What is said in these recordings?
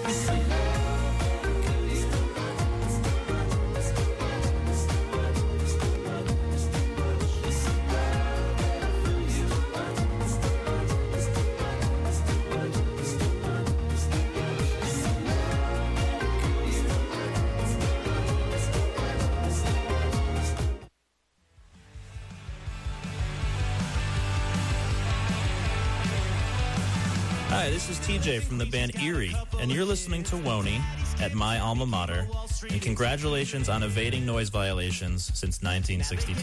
Hi, this is TJ from the band Erie, and you're listening to Woney at my alma mater, and congratulations on evading noise violations since 1962.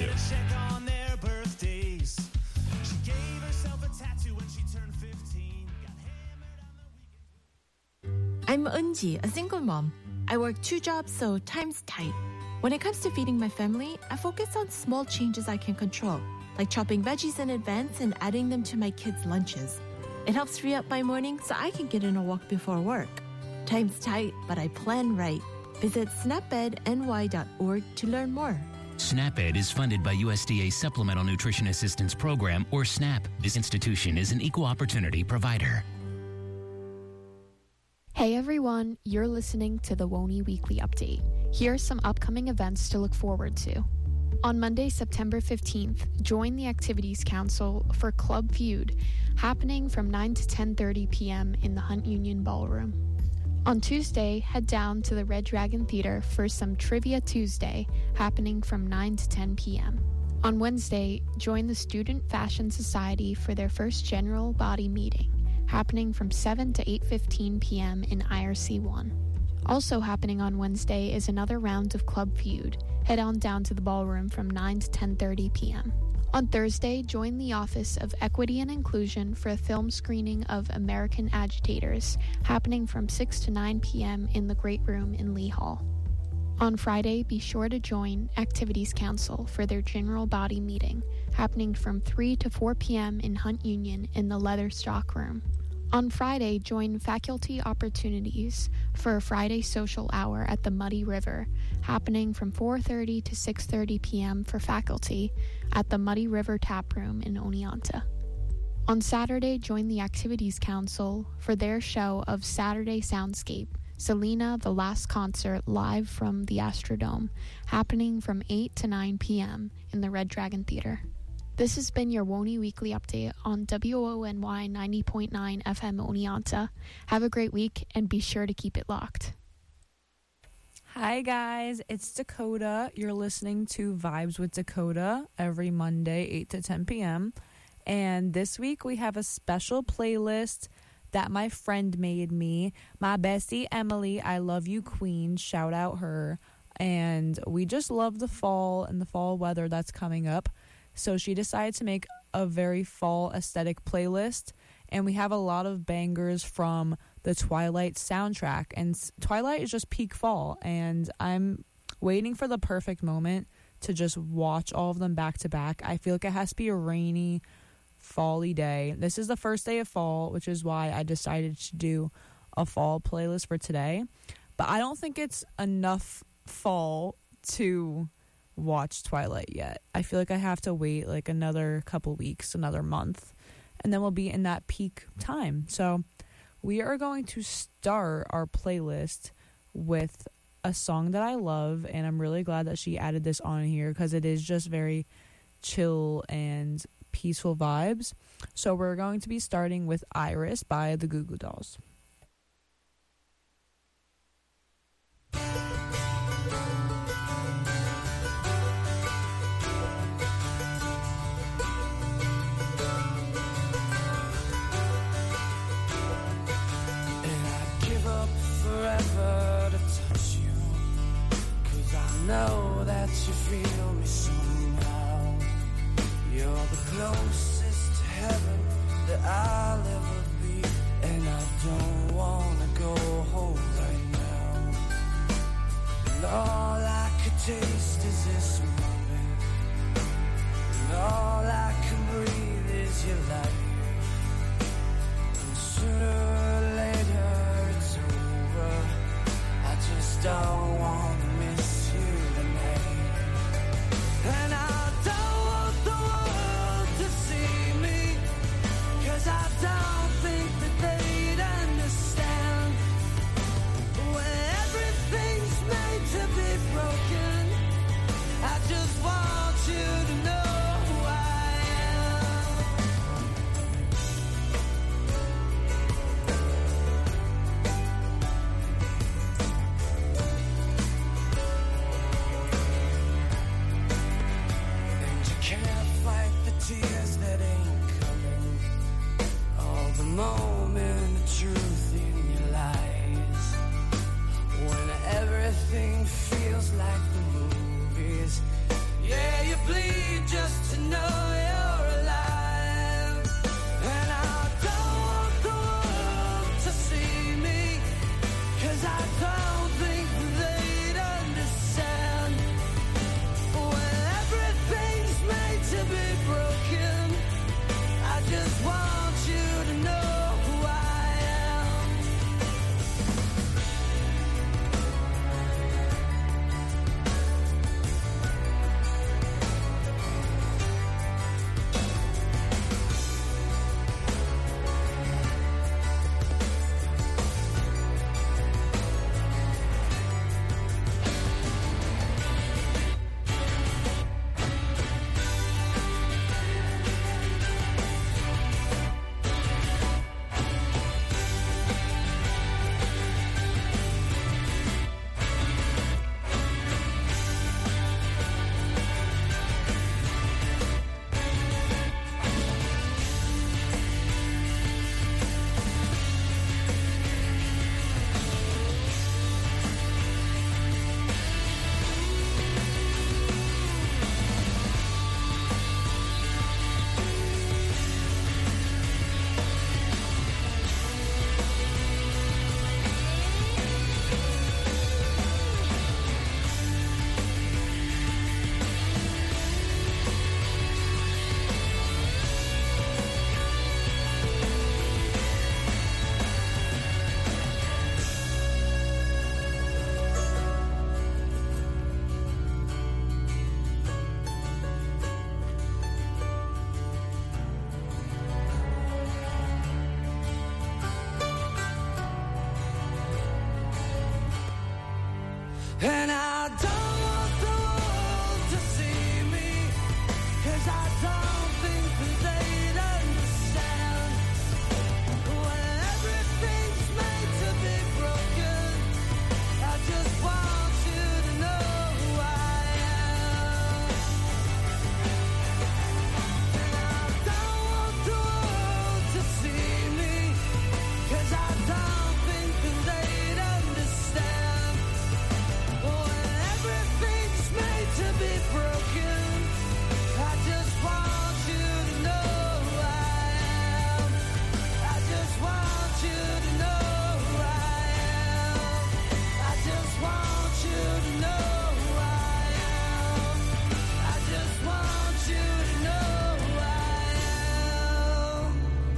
I'm Eunji, a single mom. I work 2 jobs, so time's tight. When it comes to feeding my family, I focus on small changes I can control, like chopping veggies in advance and adding them to my kids' lunches. It helps free up my morning so I can get in a walk before work. Time's tight, but I plan right. Visit snapedny.org to learn more. SNAP-Ed is funded by USDA Supplemental Nutrition Assistance Program, or SNAP. This institution is an equal opportunity provider. Hey everyone, you're listening to the Woney Weekly Update. Here are some upcoming events to look forward to. On Monday, September 15th, join the Activities Council for Club Feud, happening from 9 to 10:30 p.m. in the Hunt Union Ballroom. On Tuesday, head down to the Red Dragon Theater for some Trivia Tuesday, happening from 9 to 10 p.m. On Wednesday, join the Student Fashion Society for their first general body meeting, happening from 7 to 8:15 p.m. in IRC 1. Also happening on Wednesday is another round of Club Feud. Head on down to the ballroom from 9 to 10:30 p.m. On Thursday, join the Office of Equity and Inclusion for a film screening of American Agitators, happening from 6 to 9 p.m. in the Great Room in Lee Hall. On Friday, be sure to join Activities Council for their general body meeting, happening from 3 to 4 p.m. in Hunt Union in the Leather Stock Room. On Friday, join Faculty Opportunities for a Friday social hour at the Muddy River, happening from 4:30 to 6:30 p.m. for faculty at the Muddy River Tap Room in Oneonta. On Saturday, join the Activities Council for their show of Saturday Soundscape, Selena, the Last Concert, live from the Astrodome, happening from 8 to 9 p.m. in the Red Dragon Theater. This has been your Woney Weekly Update on WONY 90.9 FM Oneonta. Have a great week and be sure to keep it locked. Hi guys, it's Dakota. You're listening to Vibes with Dakota every Monday, 8 to 10 p.m. And this week we have a special playlist that my friend made me. My bestie, Emily, I love you queen, shout out her. And we just love the fall and the fall weather that's coming up. So she decided to make a very fall aesthetic playlist, and we have a lot of bangers from the Twilight soundtrack. And Twilight is just peak fall, and I'm waiting for the perfect moment to just watch all of them back to back. I feel like it has to be a rainy, fall-y day. This is the first day of fall, which is why I decided to do a fall playlist for today. But I don't think it's enough fall to watch Twilight yet. I feel like I have to wait like another couple weeks, another month, and then we'll be in that peak time. So we are going to start our playlist with a song that I love, and I'm really glad that she added this on here because it is just very chill and peaceful vibes. So we're going to be starting with Iris by the Goo Goo Dolls. Forever to touch you, 'cause I know that you feel me somehow. You're the closest to heaven that I'll ever be, and I don't wanna go home right now. And all I could taste is this moment, and all I can breathe is your life. And sooner or later I just don't want to miss you tonight. And I don't want the world to see me, 'cause I don't think that they'd understand. And I don't want the world to see me, 'cause I don't think that they'd understand when everything's made to be broken. I just want you to know who I am. And I don't want the world to see me, 'cause I don't think that they'd understand when everything's made to be broken. I just want you to know who I am. I just want you to know who I am. I just want you to know who I am. I just want you to know who I am.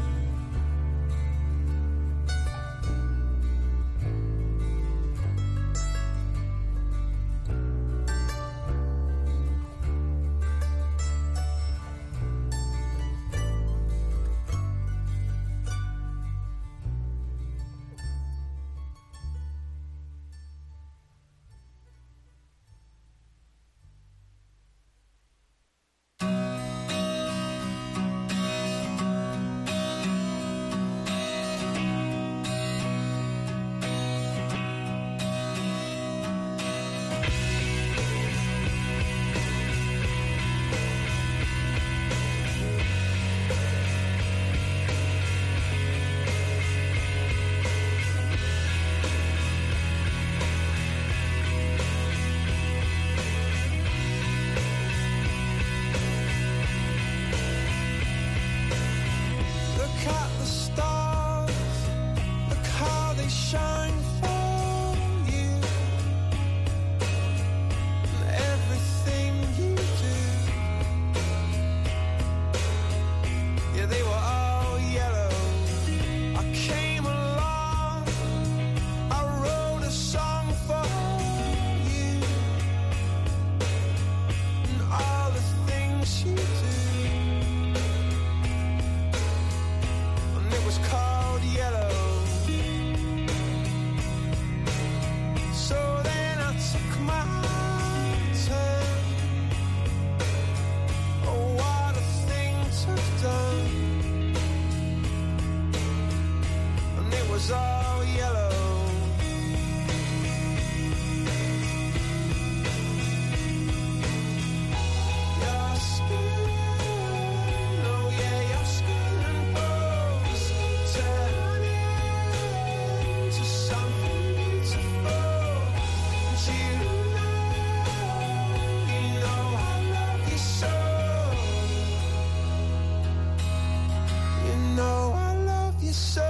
Look at the stars, look how they shine for you, and everything you do. Yeah, they were all yellow. I came along, I wrote a song for you, and all the things you do. And it was called Yellow. So then I took my turn. Oh, what a thing to have done. And it was all yellow. Your skin, oh yeah, your skin and bones turn into something beautiful. And you know I love you so. You know I love you so.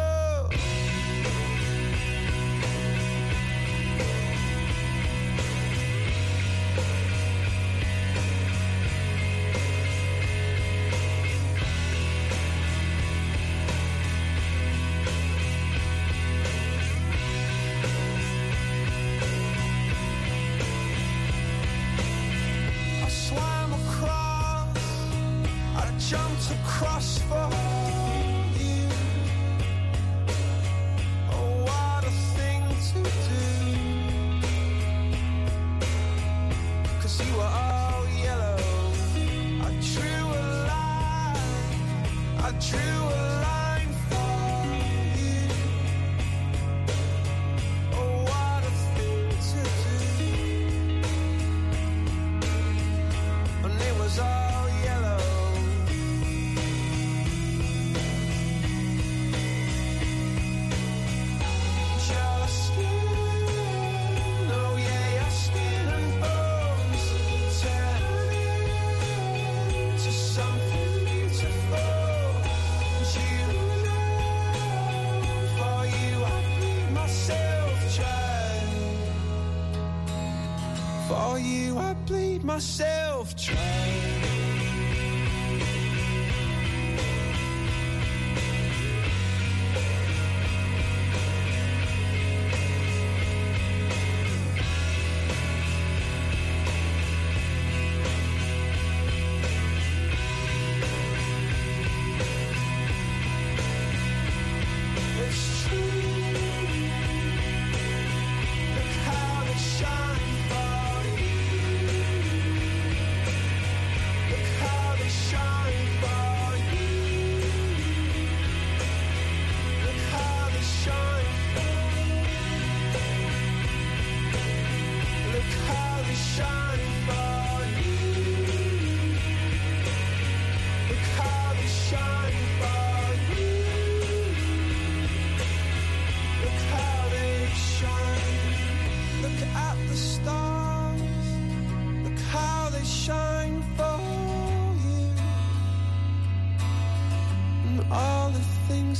I swam across, I jumped across for you. Oh, what a thing to do. 'Cause you were all yellow. I drew a line for you. Oh, what a thing to do. And it was all yellow. Your skin, oh yeah, your skin and bones turn into something beautiful. And you know, for you I bleed myself dry. For you I bleed myself dry. It's true. Look how they shine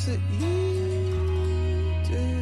that you do.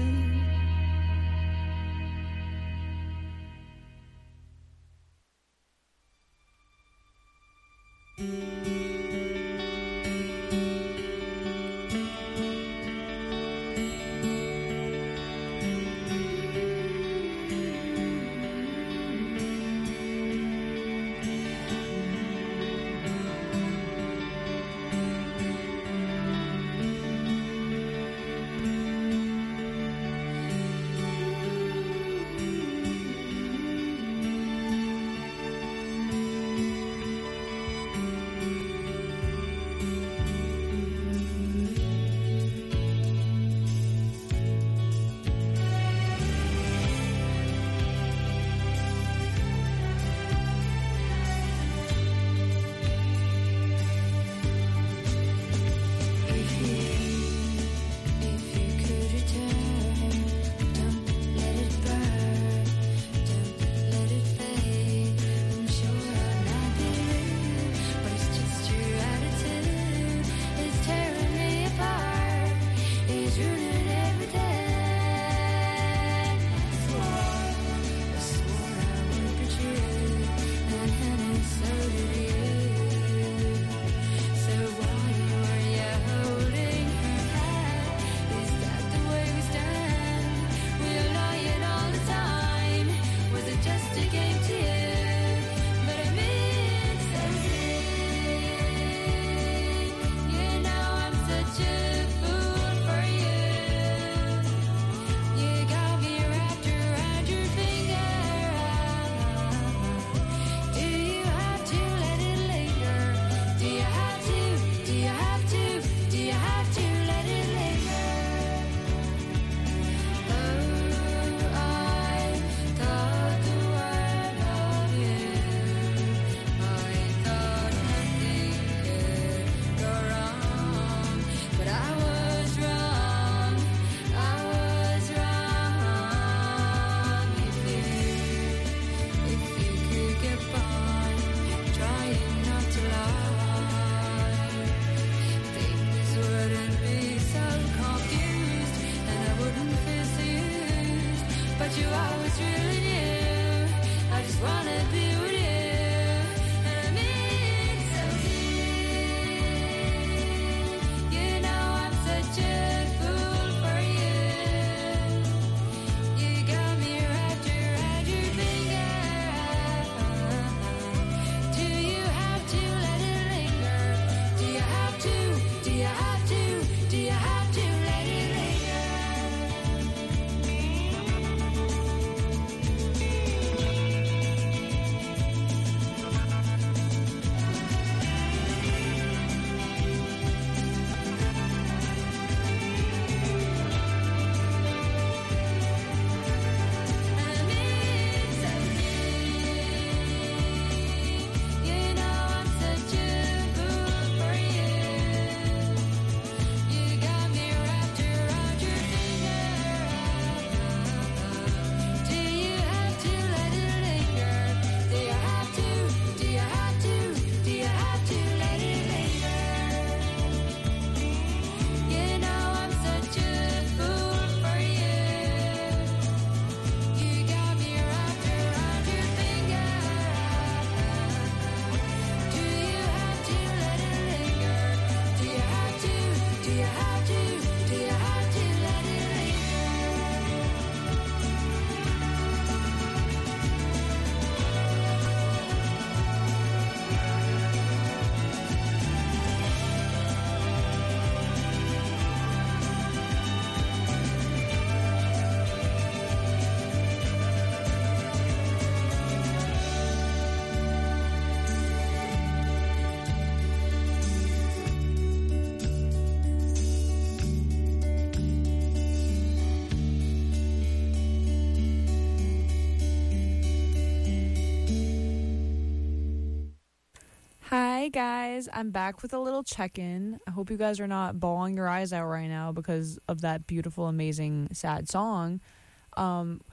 Hey guys, I'm back with a little check-in. I hope you guys are not bawling your eyes out right now because of that beautiful, amazing, sad song.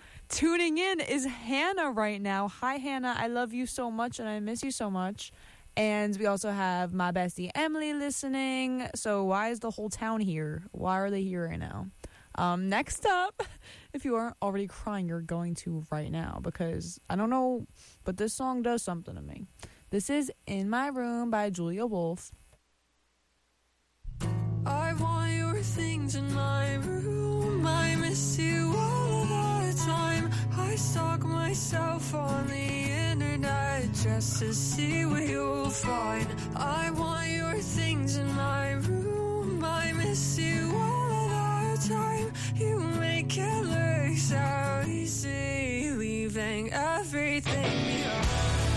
Tuning in is Hannah right now. Hi, Hannah. I love you so much and I miss you so much. And we also have my bestie Emily listening. So why is the whole town here? Why are they here right now? Next up, if you aren't already crying, you're going to right now, because I don't know, but this song does something to me. This is In My Room by Julia Wolf. I want your things in my room. I miss you all the time. I stalk myself on the internet just to see what you'll find. I want your things in my room. I miss you all the time. You make it look so easy, leaving everything behind.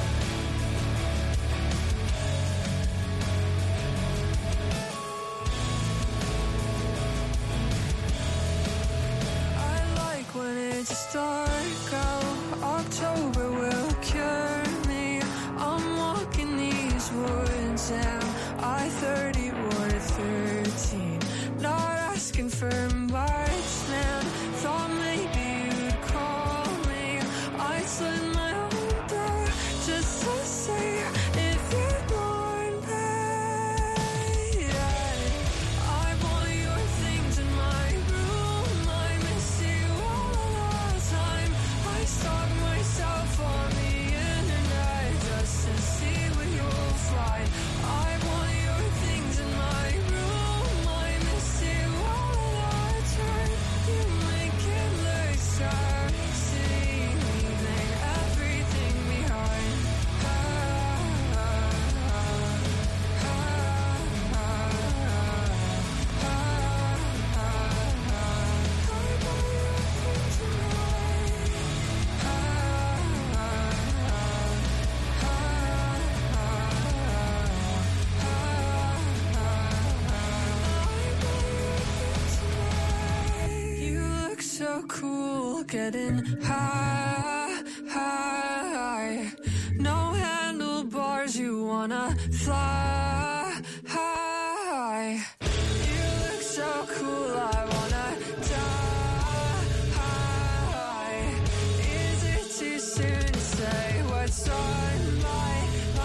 When it's dark out, October will cure me. I'm walking these woods and I 30 or 13. Not asking for much, man. Thought maybe you'd call me. I'd slit my own door just to see if you'd want me. Yeah. I want your things in my room. I miss you all the time. I stalk myself on the internet just to see what you'll find. I want your things in my room. I miss you all the time. You make it look so easy, leaving everything behind. You look so cool, getting high, high. No handlebars, you wanna fly high. You look so cool, I wanna die. Is it too soon to say what's on my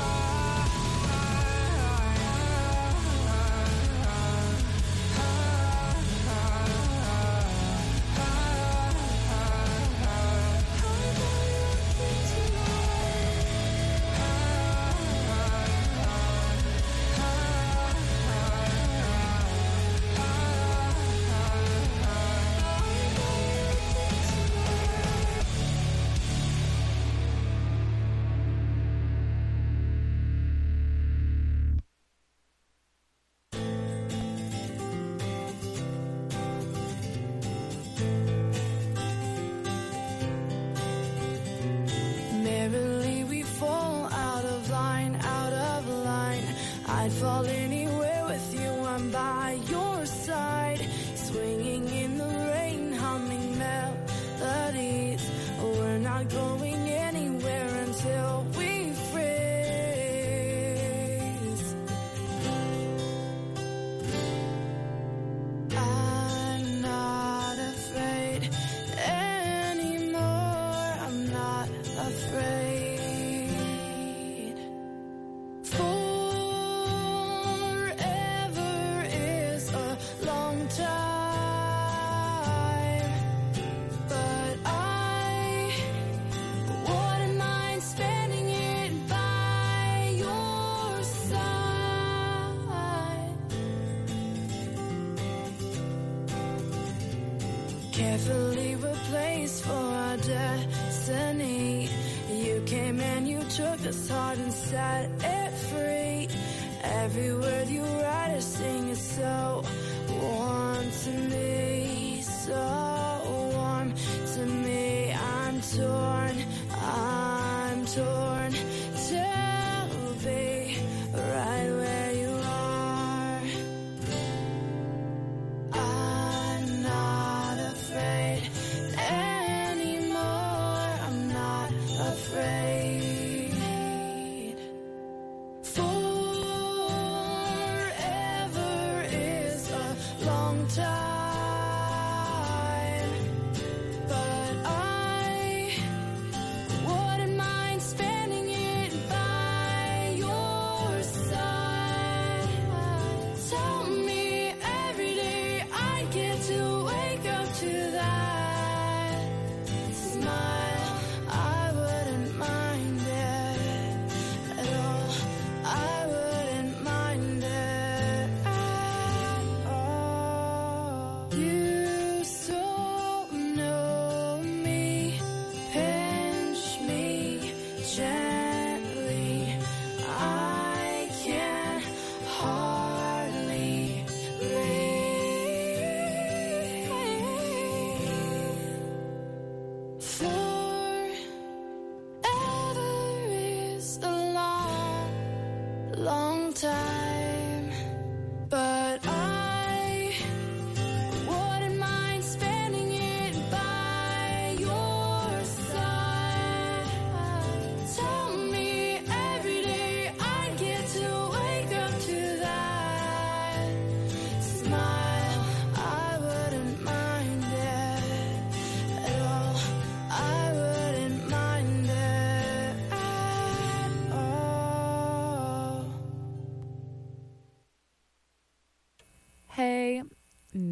merrily we fall out of line, out of line. I'd fall anywhere with you, I'm by your side. Swinging in the rain, humming melodies. We're not going anywhere until we freeze. I'm not afraid anymore. I'm not afraid. Forever is a long time, but I wouldn't mind spending it by your side. Carefully replaced for our destiny. You came and you took this heart and set it free. Every word you write or sing is so warm to me, so warm to me. I'm torn to be right where you are. I'm not afraid anymore. I'm not afraid. Forever is a long time, but I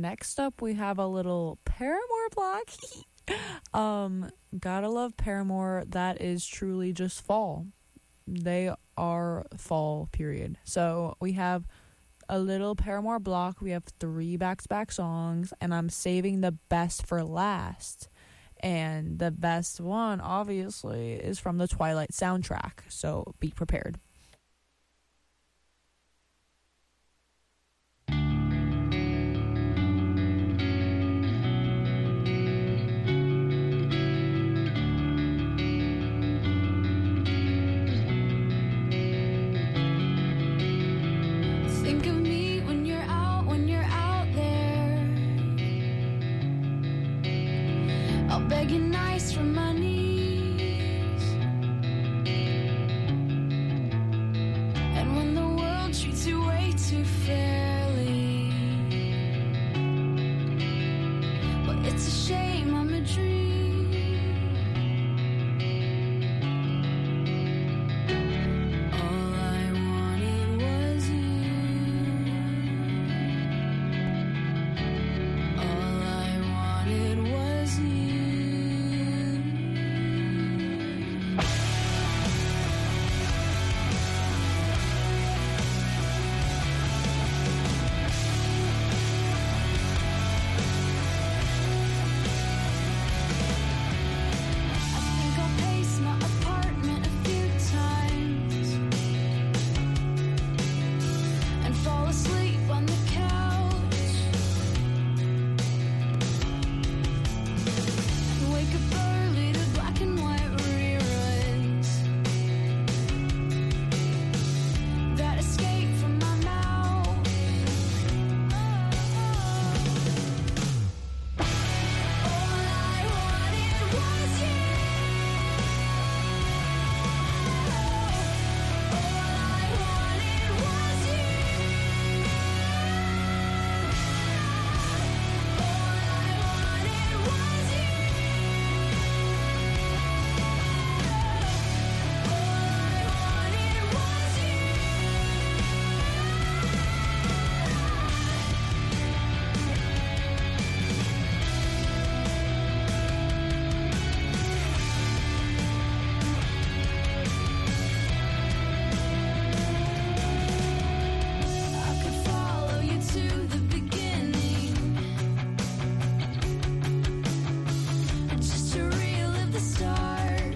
next up we have a little Paramore block. Gotta love Paramore. That is truly just fall. They are fall, period. So we have a little Paramore block. We have 3 back-to-back songs, and I'm saving the best for last. And the best one, obviously, is from the Twilight soundtrack. So be prepared. Think of me when you're out there. I'll beg you nice from my knees. And when the world treats you way too fairly, well, it's a shame I'm a dream. All I wanted was you. All I wanted was you. I think I'll pace my apartment a few times and fall asleep on the couch and wake up early to black and white reruns that escape from my mouth. All I wanted was you. All I wanted was you. I could follow you to the beginning, just to relive the start.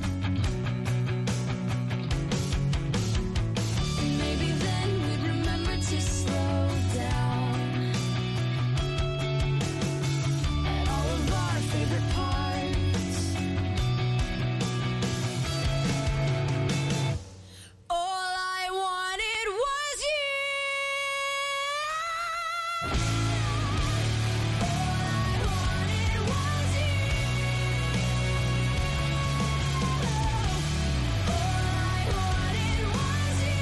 And maybe then we'd remember to slow down at all of our favorite parts. All I wanted was you. All I wanted was you. All I wanted was you.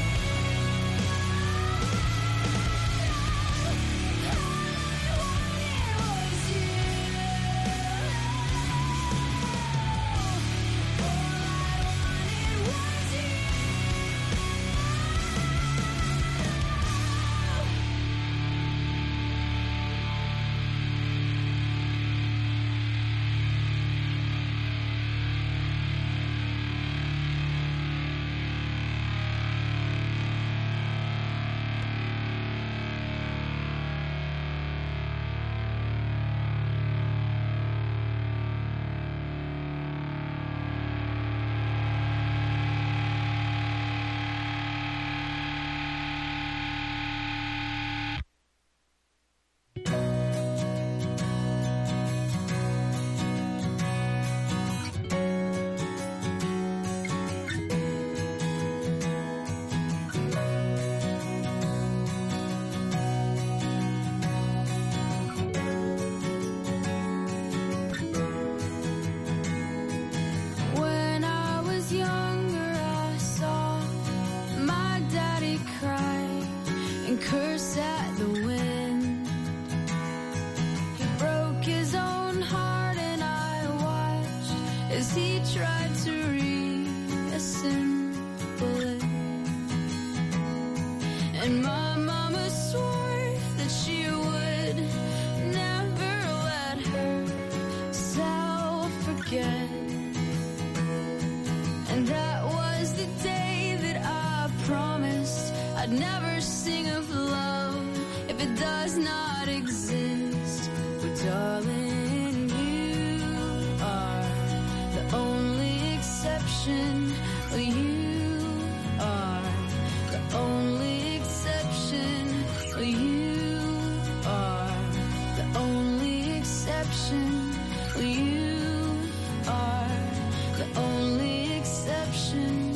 When I was younger, I saw my daddy cry and curse at the wind. He broke his own heart, and I watched as he tried to reassemble it. And my mama swore that she would I'd never sing of love if it does not exist. But darling, you are the only exception. You are the only exception. You are the only exception. You are the only exception.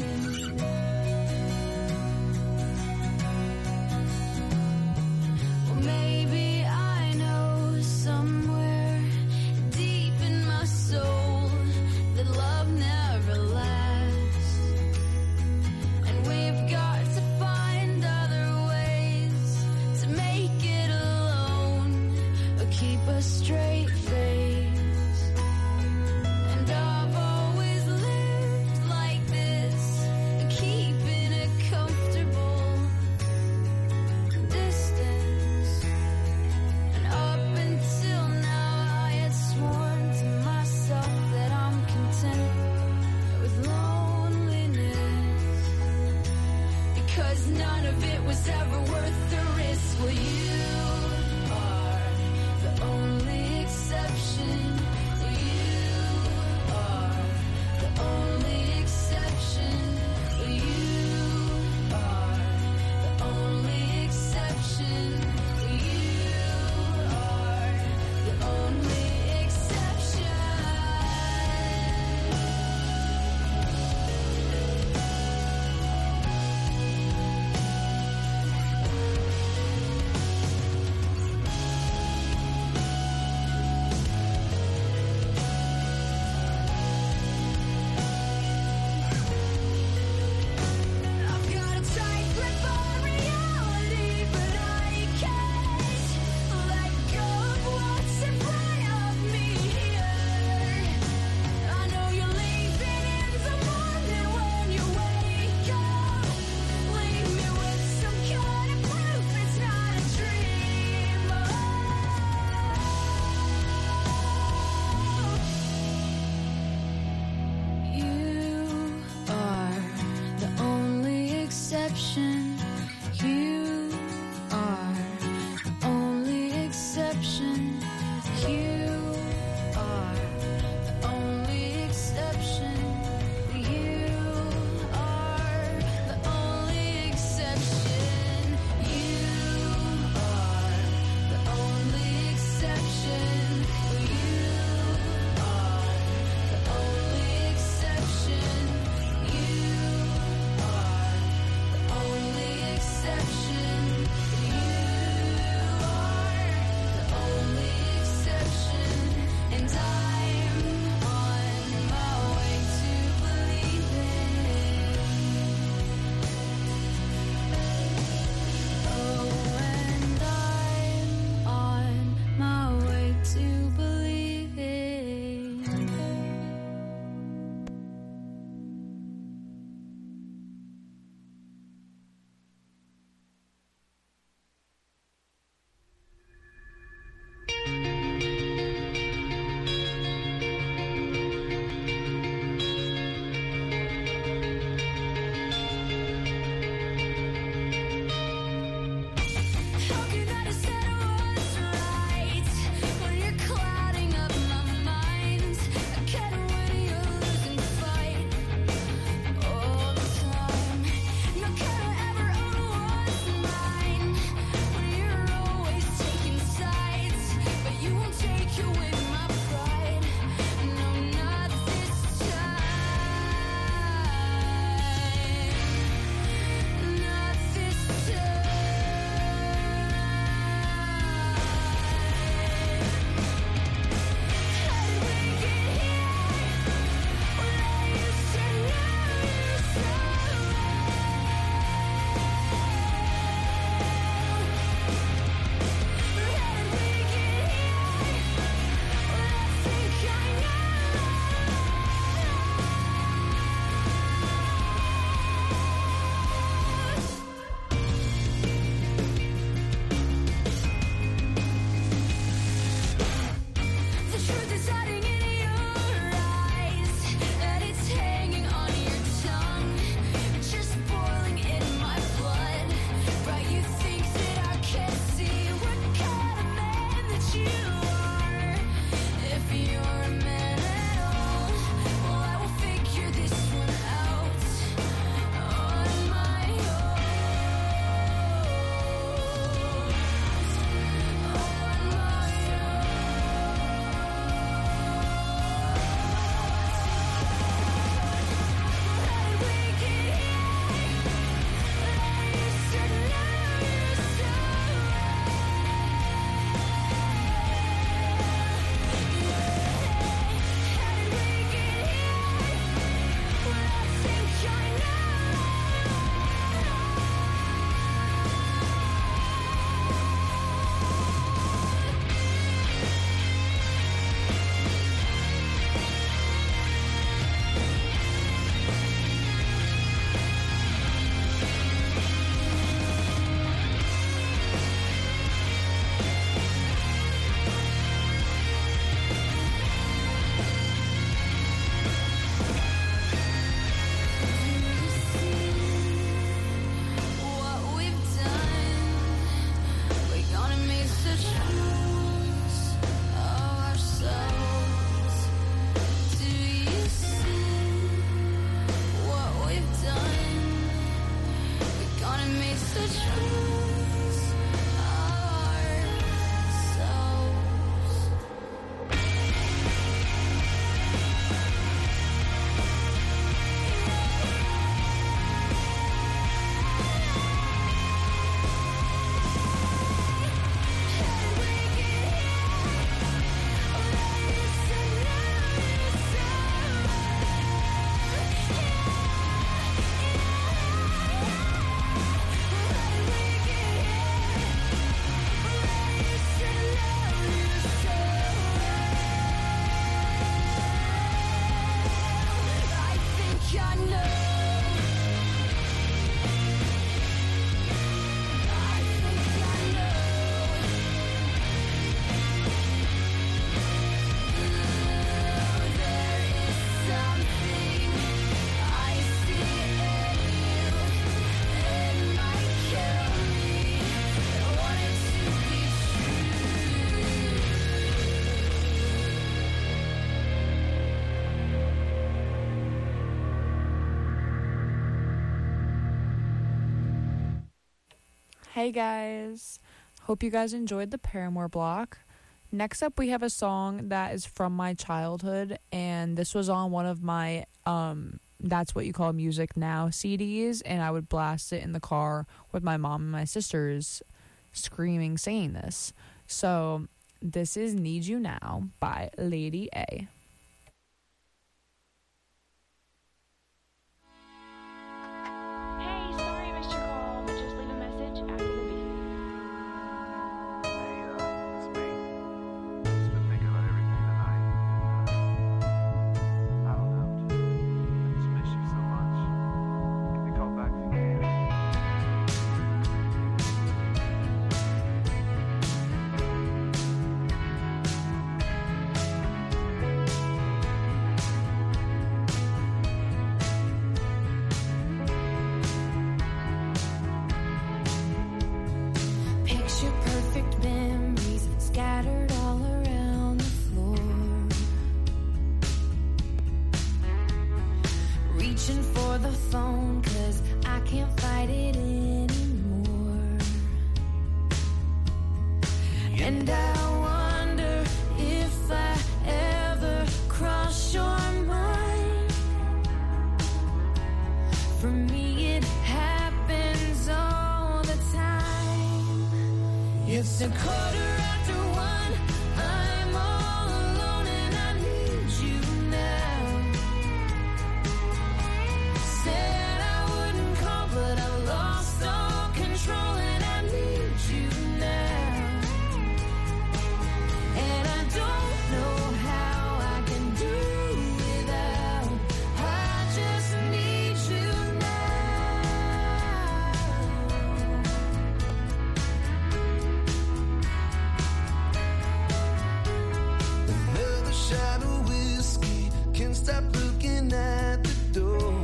Well, maybe I know somewhere deep in my soul that love never lasts, and we've got to find other ways to make it alone or keep a straight face. And I've always lived like this, keeping a comfortable distance. And up until now I had sworn to myself that I'm content with loneliness, because none of it was ever worth the risk. Well, you are the only exception. You are the only exception. You are the only exception. You are the only exception. Hey guys, hope you guys enjoyed the Paramore block. Next up, we have a song that is from my childhood, and this was on one of my That's What You Call Music Now CDs, and I would blast it in the car with my mom and my sisters screaming, singing this. So this is Need You Now by Lady A. It's a quarter after one. I'm all alone and I need you now. Said I wouldn't call, but I lost all control and I need you now. And I don't know how I can do without. I just need you shot of whiskey, can't stop looking at the door.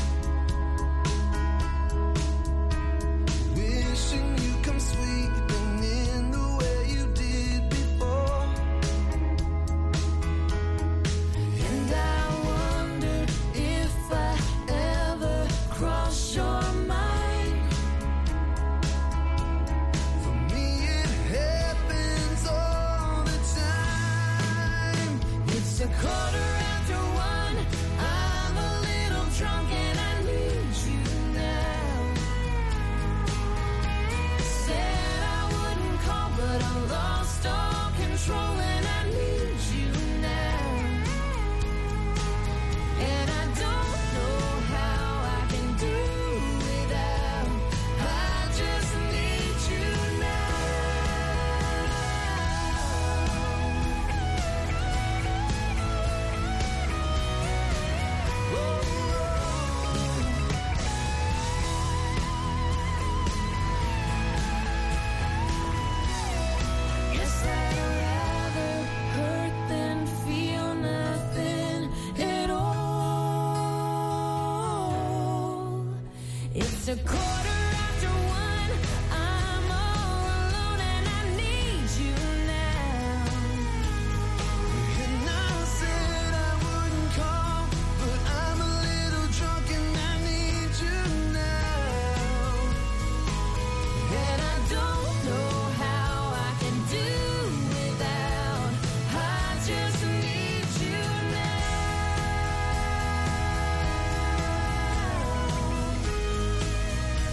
Wishing you come sweeping in the way you did before. And I wonder if I ever cross your mind. For me it happens all the time. It's a quarter after one. I'm a little drunk and I need you now. Said I wouldn't call, but I lost all control and I need you now. And I don't know how I can do without. I just need you now. Guess I'd rather hurt than feel nothing at all. It's a quarter after one. I'm all alone and I need you now. And I said I wouldn't call, but I'm a little drunk and I need you now. And I don't know how I can do without. I just need you now.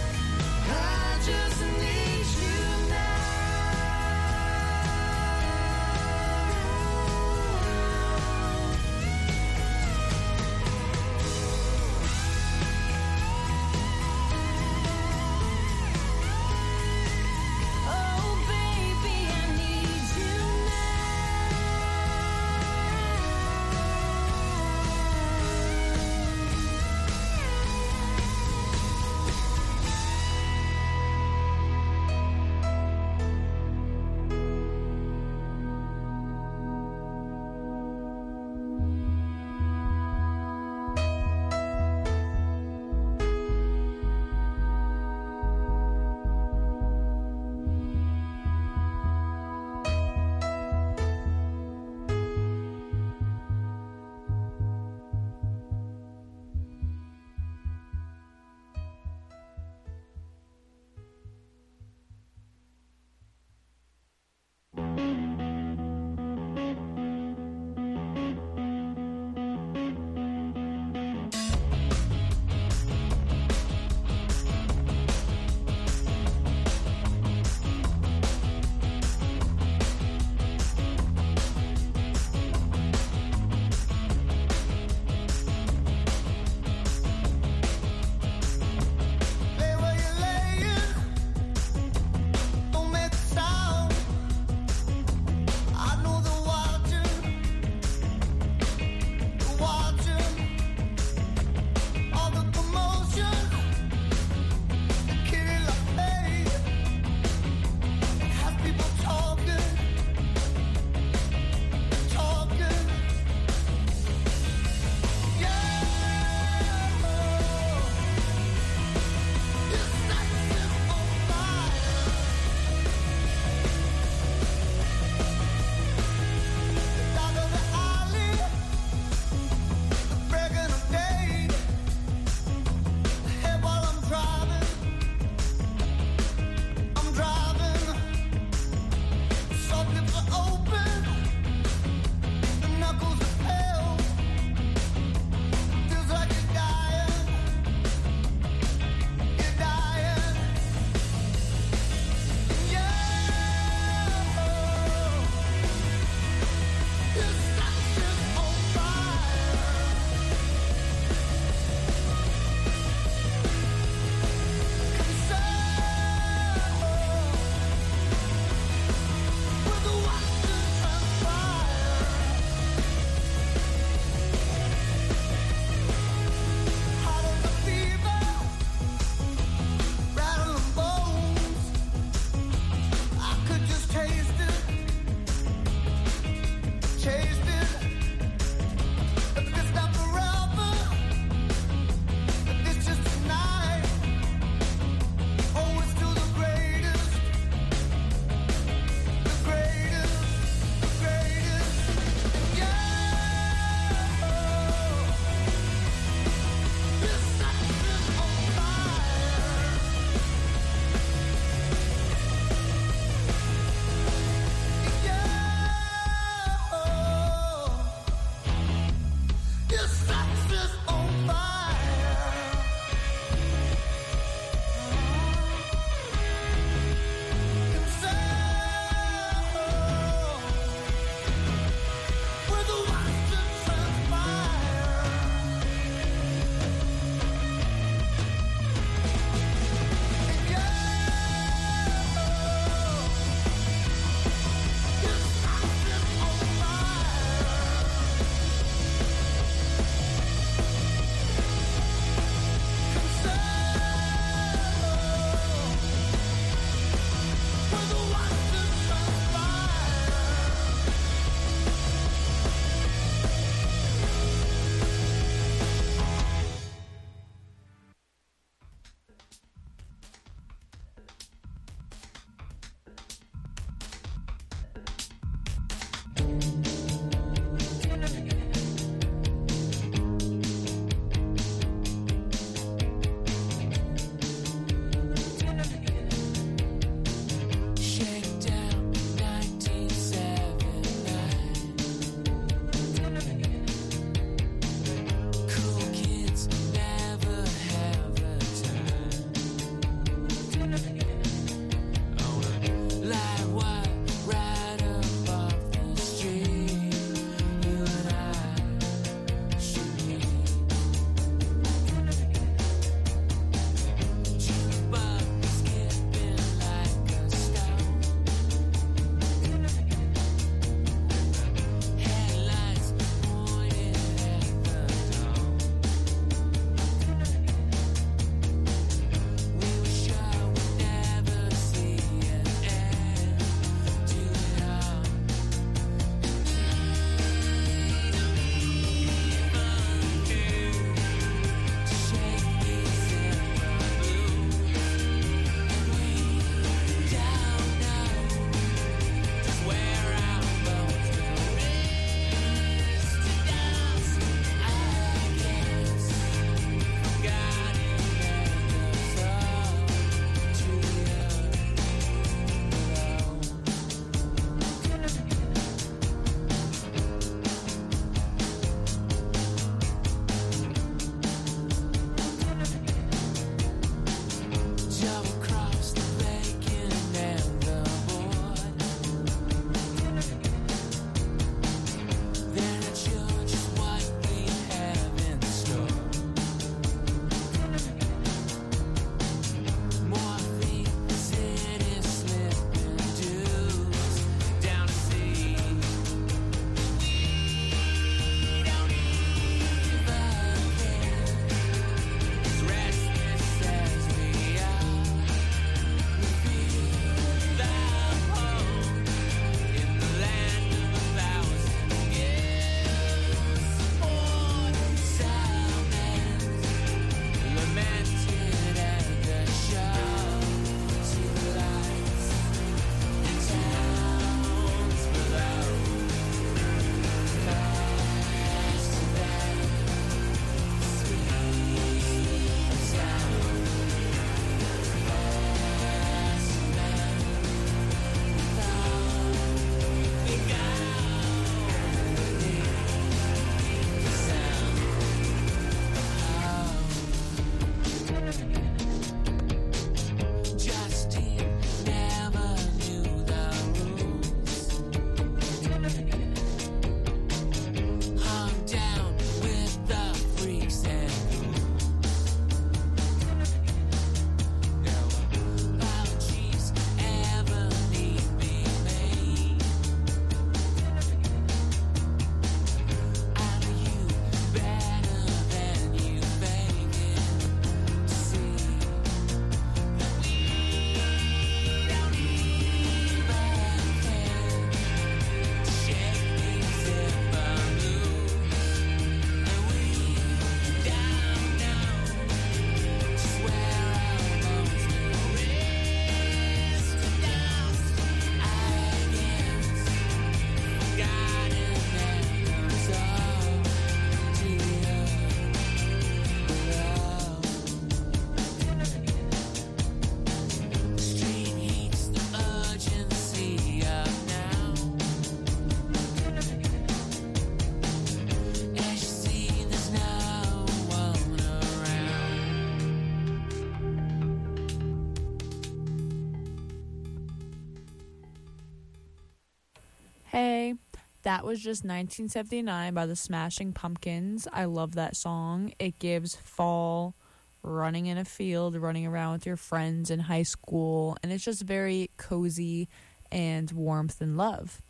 Hey, that was just 1979 by the Smashing Pumpkins. I love that song. It gives fall, running in a field, running around with your friends in high school, and it's just very cozy and warmth and love.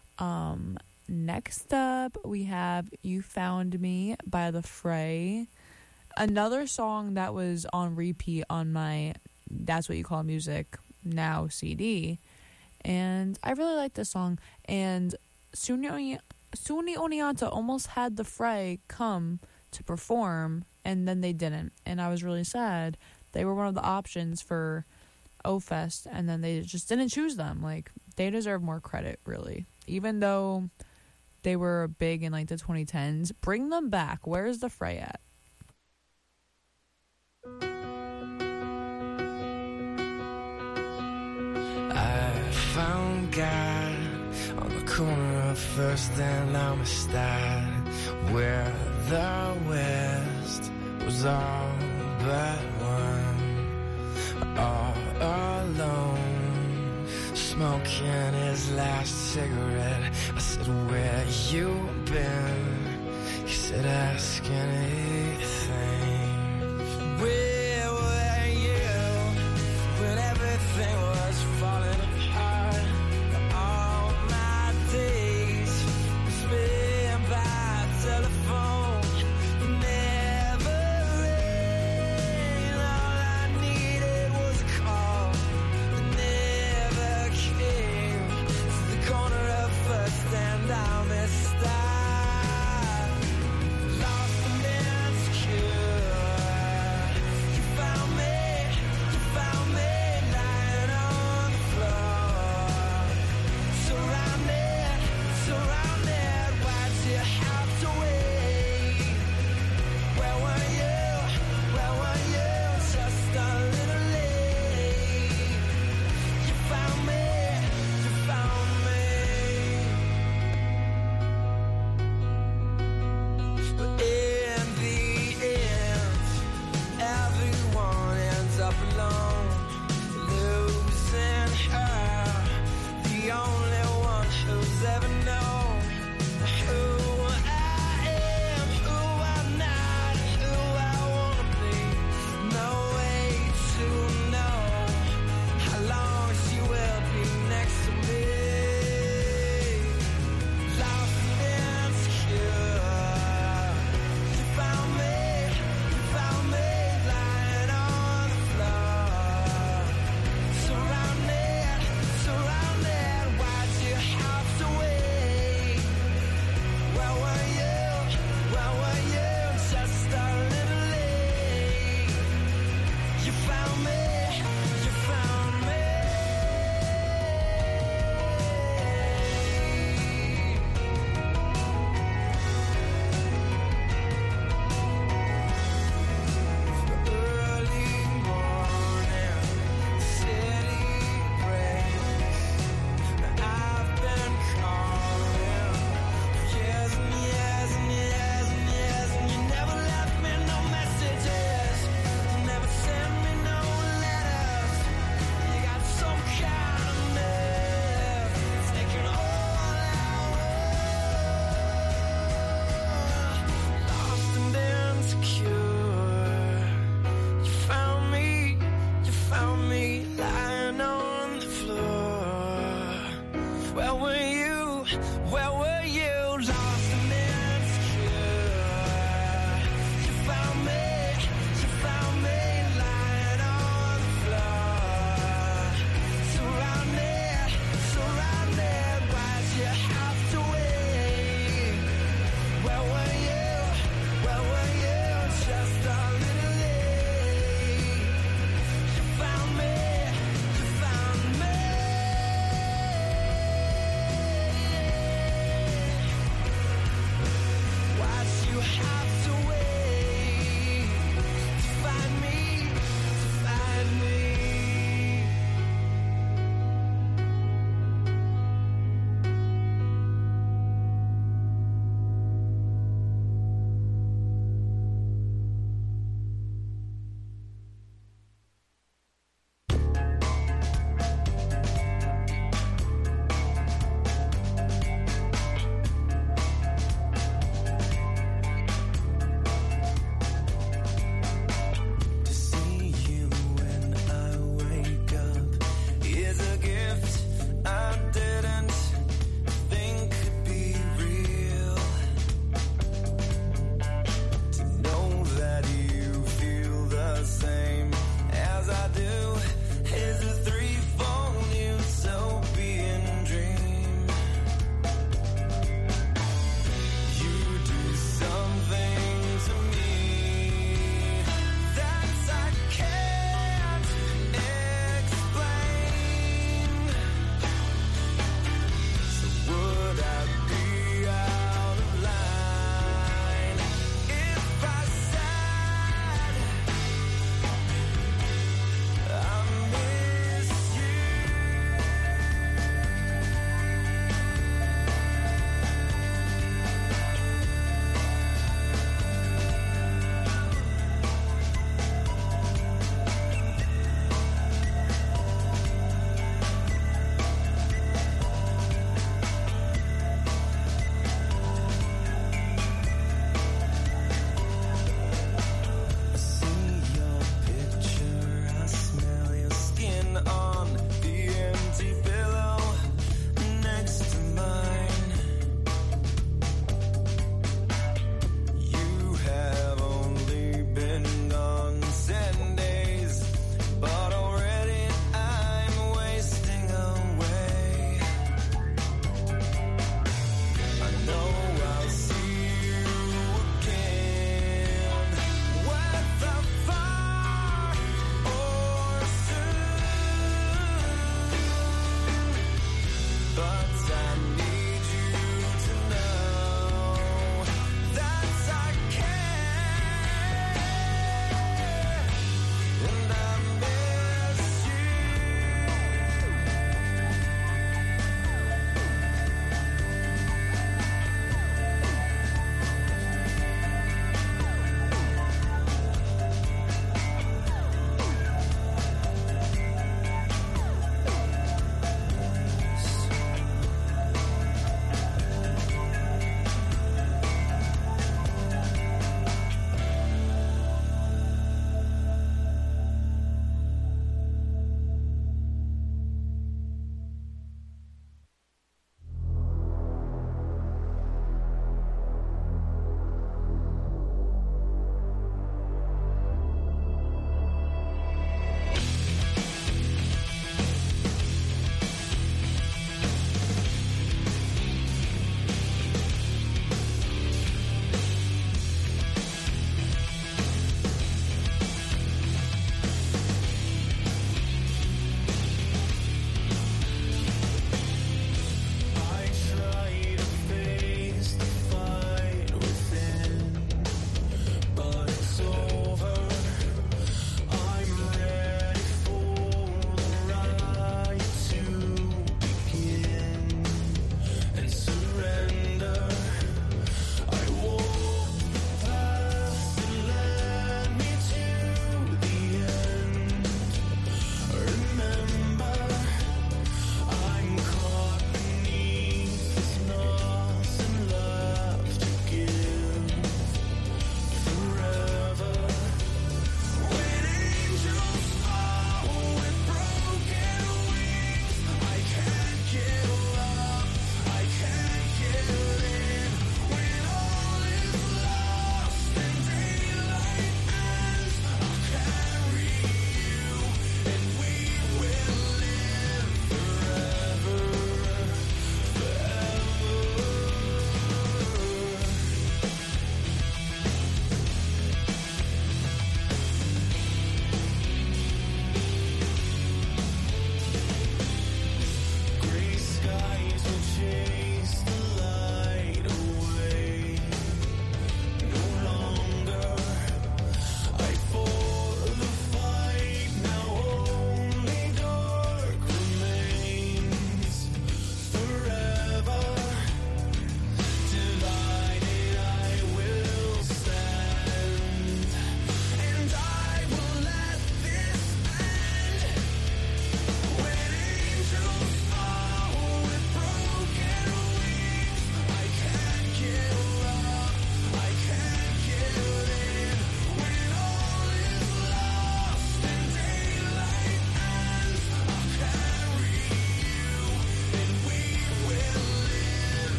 Next up, we have You Found Me by The Fray. Another song that was on repeat on my That's What You Call Music Now CD. And I really like this song. And Suni Oneonta almost had The Fray come to perform, and then they didn't. And I was really sad. They were one of the options for O-Fest, and then they just didn't choose them. Like, they deserve more credit, really. Even though they were big in, like, the 2010s, bring them back. Where's The Fray at? I found God on the corner of First and Amistad, where the West was all but one, all alone, smoking his last cigarette. I said, where you been? He said, ask anything. Where were you when everything was falling apart? All my days spent by telephone. You never rang. All I needed was a call that never came. To the corner of First and Amistad, lost in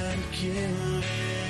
thanking me.